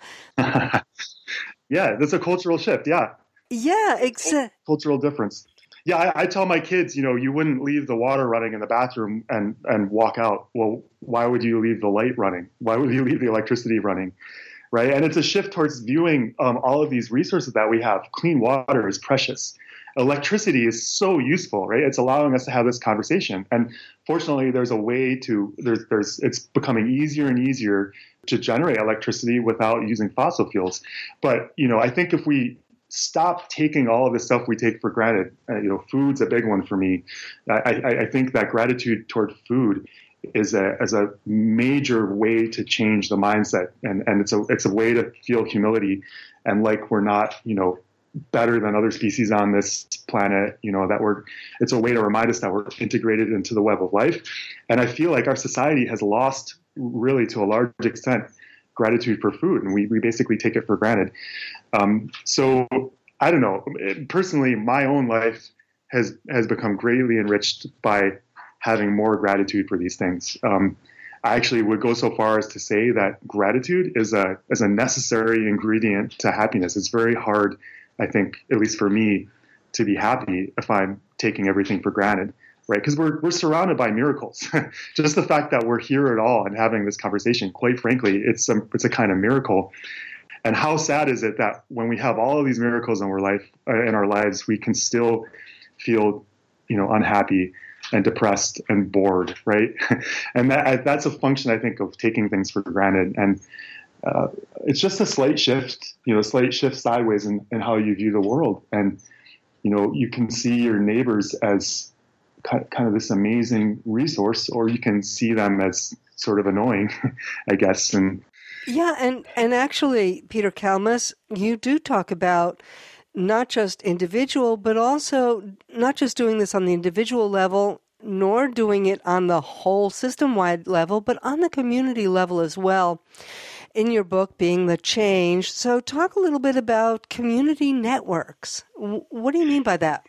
Yeah, that's a cultural shift. Yeah. Yeah, exactly. Cultural difference. Yeah, I tell my kids, you wouldn't leave the water running in the bathroom and walk out. Well, why would you leave the light running? Why would you leave the electricity running? Right? And it's a shift towards viewing all of these resources that we have. Clean water is precious. Electricity is so useful, right? It's allowing us to have this conversation. And fortunately, there's a way it's becoming easier and easier to generate electricity without using fossil fuels. But, I think if we stop taking all of the stuff we take for granted, food's a big one for me. I think that gratitude toward food is a major way to change the mindset. And it's a way to feel humility and like we're not, better than other species on this planet, it's a way to remind us that we're integrated into the web of life. And I feel like our society has lost, really to a large extent, gratitude for food, and we basically take it for granted. So I don't know. Personally, my own life has become greatly enriched by having more gratitude for these things. I actually would go so far as to say that gratitude is a necessary ingredient to happiness. It's very hard, I think, at least for me, to be happy if I'm taking everything for granted, right? Because we're surrounded by miracles. Just the fact that we're here at all and having this conversation, quite frankly, it's a kind of miracle. And how sad is it that when we have all of these miracles in our lives, we can still feel, unhappy and depressed and bored, right? And that's a function, I think, of taking things for granted. And it's just a slight shift sideways in how you view the world. And, you can see your neighbors as kind of this amazing resource, or you can see them as sort of annoying, I guess. And yeah, and actually, Peter Kalmus, you do talk about not just individual, but also not just doing this on the individual level, nor doing it on the whole system-wide level, but on the community level as well. In your book, Being the Change. So talk a little bit about community networks. What do you mean by that?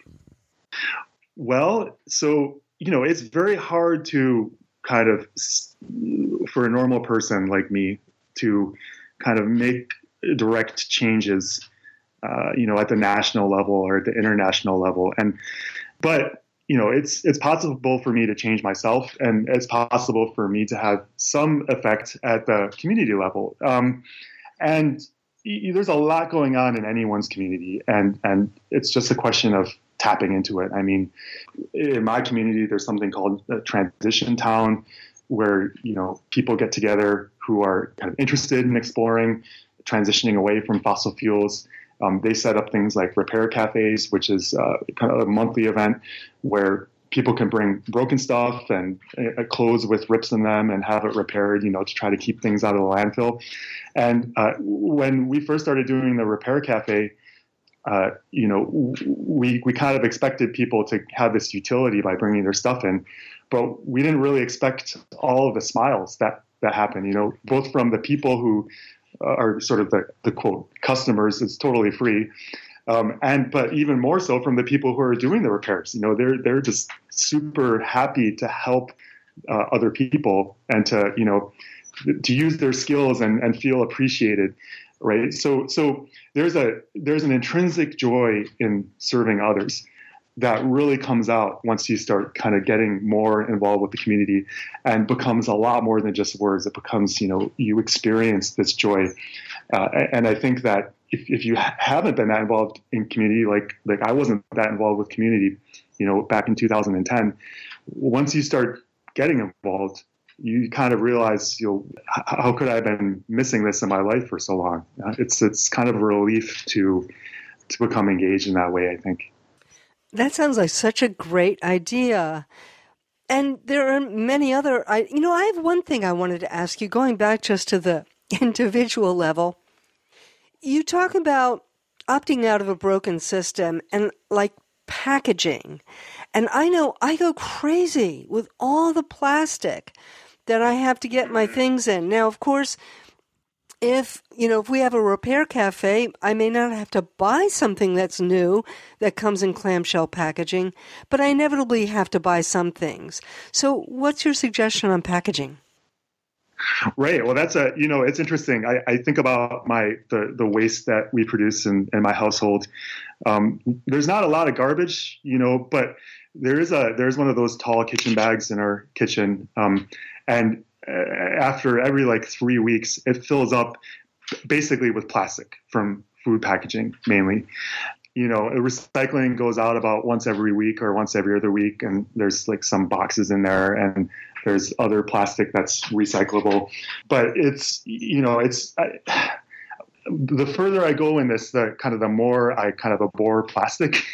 Well, so, it's very hard to kind of, for a normal person like me, to kind of make direct changes, at the national level or at the international level. But it's possible for me to change myself, and it's possible for me to have some effect at the community level. And there's a lot going on in anyone's community, and it's just a question of tapping into it. I mean, in my community, there's something called a transition town, where people get together who are kind of interested in exploring transitioning away from fossil fuels. They set up things like repair cafes, which is kind of a monthly event where people can bring broken stuff and clothes with rips in them and have it repaired, to try to keep things out of the landfill. And when we first started doing the repair cafe, we kind of expected people to have this utility by bringing their stuff in, but we didn't really expect all of the smiles that happen, both from the people who are sort of the quote customers. It's totally free. But even more so from the people who are doing the repairs. They're just super happy to help other people and to, to use their skills and feel appreciated. Right. So there's an intrinsic joy in serving others that really comes out once you start kind of getting more involved with the community, and becomes a lot more than just words. It becomes, you experience this joy. And I think that if you haven't been that involved in community, like I wasn't that involved with community, back in 2010, once you start getting involved, you kind of realize, how could I have been missing this in my life for so long? It's kind of a relief to become engaged in that way, I think. That sounds like such a great idea. And there are many other, I have one thing I wanted to ask you, going back just to the individual level. You talk about opting out of a broken system and like packaging. And I know I go crazy with all the plastic that I have to get my things in. Now, of course, if we have a repair cafe, I may not have to buy something that's new that comes in clamshell packaging, but I inevitably have to buy some things. So what's your suggestion on packaging? Right. Well, that's it's interesting. I think about the waste that we produce in my household. There's not a lot of garbage, but there's one of those tall kitchen bags in our kitchen. And after every 3 weeks, it fills up basically with plastic from food packaging, mainly. Recycling goes out about once every week or once every other week, and there's some boxes in there, and there's other plastic that's recyclable. But the further I go in this, the more I kind of abhor plastic.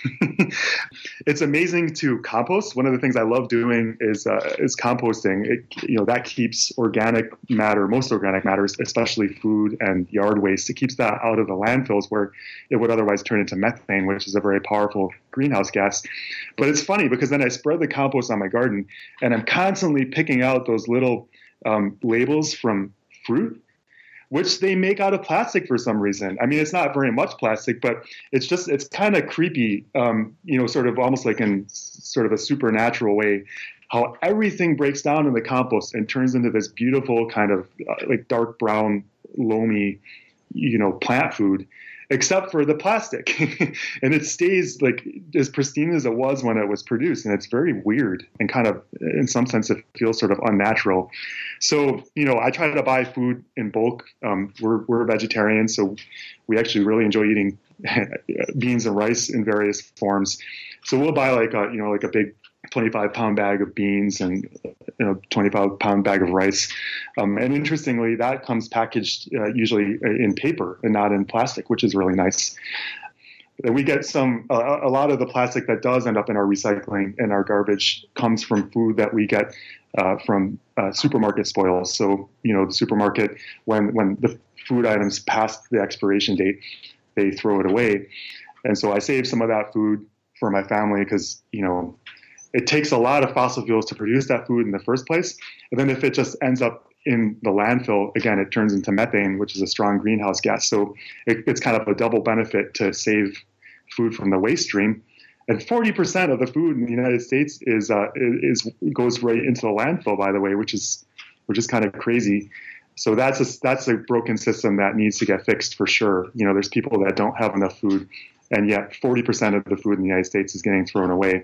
It's amazing to compost. One of the things I love doing is composting. That keeps organic matter, most organic matters, especially food and yard waste. It keeps that out of the landfills where it would otherwise turn into methane, which is a very powerful greenhouse gas. But it's funny because then I spread the compost on my garden, and I'm constantly picking out those little labels from fruit, which they make out of plastic for some reason. I mean, it's not very much plastic, but it's kind of creepy, sort of almost like in sort of a supernatural way, how everything breaks down in the compost and turns into this beautiful kind of dark brown, loamy, plant food, except for the plastic. And it stays as pristine as it was when it was produced. And it's very weird and kind of, in some sense, it feels sort of unnatural. So, I try to buy food in bulk. We're vegetarians, so we actually really enjoy eating beans and rice in various forms. So we'll buy a big 25-pound bag of beans and 25-pound bag of rice. And interestingly, that comes packaged usually in paper and not in plastic, which is really nice. We get a lot of the plastic that does end up in our recycling and our garbage comes from food that we get from supermarket spoils. So, the supermarket, when the food items pass the expiration date, they throw it away. And so I save some of that food for my family because, it takes a lot of fossil fuels to produce that food in the first place. And then if it just ends up in the landfill, again, it turns into methane, which is a strong greenhouse gas. So it's kind of a double benefit to save food from the waste stream. And 40% of the food in the United States goes right into the landfill, by the way, which is kind of crazy. So that's a broken system that needs to get fixed for sure. There's people that don't have enough food, and yet 40% of the food in the United States is getting thrown away.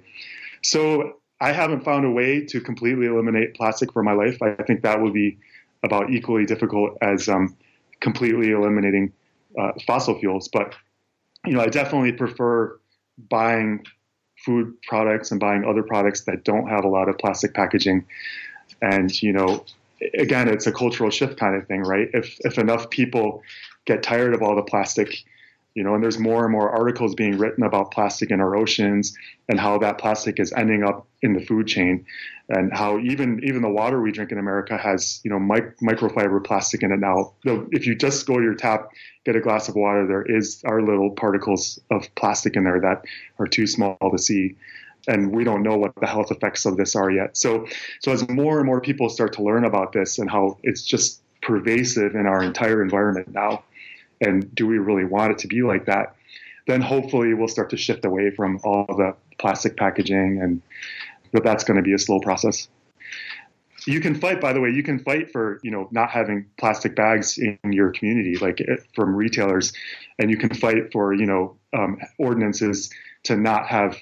So I haven't found a way to completely eliminate plastic for my life. I think that would be about equally difficult as completely eliminating fossil fuels. But, I definitely prefer buying food products and buying other products that don't have a lot of plastic packaging. And, again, it's a cultural shift kind of thing, right? If enough people get tired of all the plastic, and there's more and more articles being written about plastic in our oceans and how that plastic is ending up in the food chain, and how even the water we drink in America has, microfiber plastic in it now. If you just go to your tap, get a glass of water, there are little particles of plastic in there that are too small to see. And we don't know what the health effects of this are yet. So as more and more people start to learn about this and how it's just pervasive in our entire environment now, and do we really want it to be like that, then hopefully we'll start to shift away from all the plastic packaging, but that's going to be a slow process. You can fight, by the way, you can fight for, not having plastic bags in your community, like from retailers, and you can fight for, ordinances to not have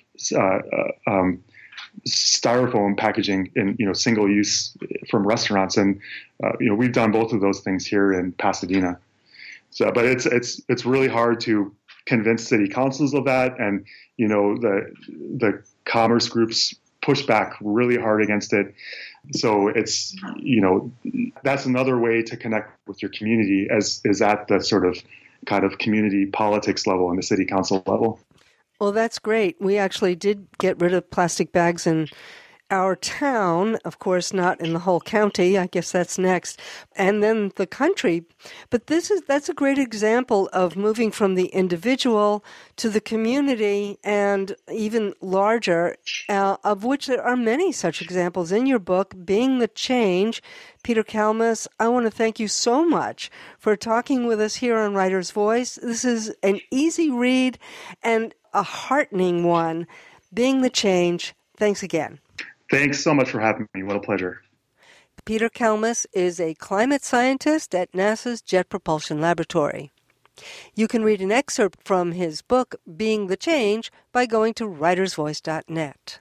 styrofoam packaging in, single use from restaurants. And, we've done both of those things here in Pasadena. So, but it's really hard to convince city councils of that. And, the commerce groups push back really hard against it. So it's, that's another way to connect with your community is at the sort of kind of community politics level and the city council level. Well, that's great. We actually did get rid of plastic bags in our town, of course, not in the whole county. I guess that's next. And then the country. But that's a great example of moving from the individual to the community and even larger, of which there are many such examples in your book, Being the Change. Peter Kalmus, I want to thank you so much for talking with us here on Writer's Voice. This is an easy read and a heartening one. Being the Change. Thanks again. Thanks so much for having me. What a pleasure. Peter Kalmus is a climate scientist at NASA's Jet Propulsion Laboratory. You can read an excerpt from his book, Being the Change, by going to writersvoice.net.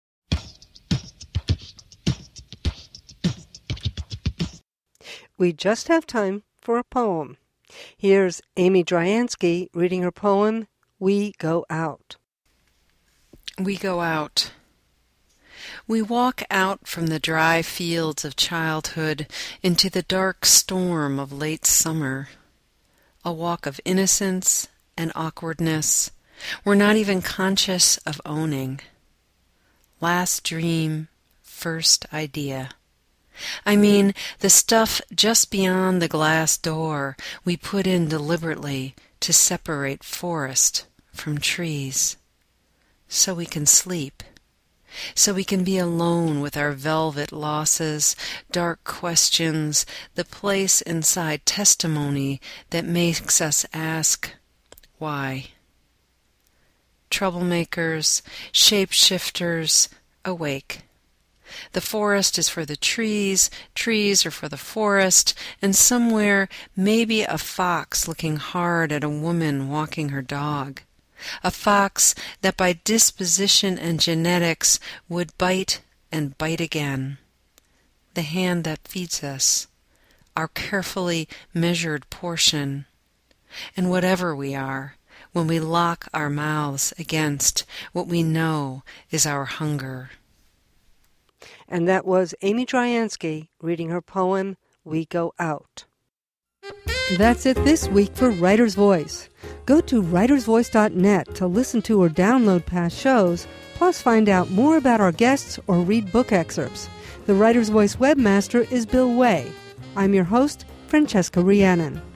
We just have time for a poem. Here's Amy Dryansky reading her poem, We Go Out. We go out. We walk out from the dry fields of childhood into the dark storm of late summer. A walk of innocence and awkwardness we're not even conscious of owning. Last dream, first idea. I mean, the stuff just beyond the glass door we put in deliberately to separate forest from trees. So we can sleep. So we can be alone with our velvet losses, dark questions, the place inside testimony that makes us ask, why? Troublemakers, shapeshifters, awake. The forest is for the trees, trees are for the forest, and somewhere maybe a fox looking hard at a woman walking her dog. A fox that by disposition and genetics would bite and bite again. The hand that feeds us, our carefully measured portion. And whatever we are, when we lock our mouths against what we know is our hunger. And that was Amy Dryansky reading her poem, We Go Out. That's it this week for Writer's Voice. Go to writersvoice.net to listen to or download past shows, plus find out more about our guests or read book excerpts. The Writer's Voice webmaster is Bill Way. I'm your host, Francesca Rhiannon.